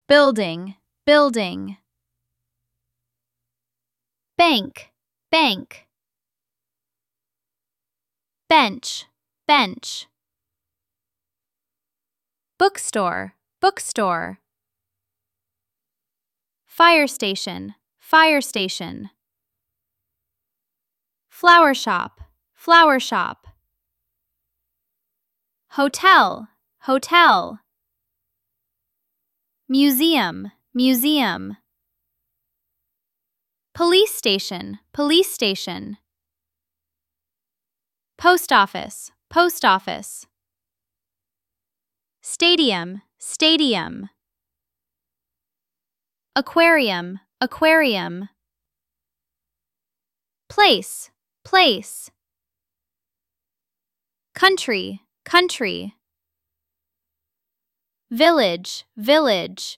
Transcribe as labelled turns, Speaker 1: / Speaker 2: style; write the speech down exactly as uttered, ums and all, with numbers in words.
Speaker 1: building, building. Bank, bank. Bench, bench. Bookstore, bookstore. Fire station, fire station. Flower shop, flower shop. Hotel, hotel. Museum, museum. Police station, police station. Post office, post office. Stadium, stadium. Aquarium, aquarium. Place, place. Country, country. Village, village.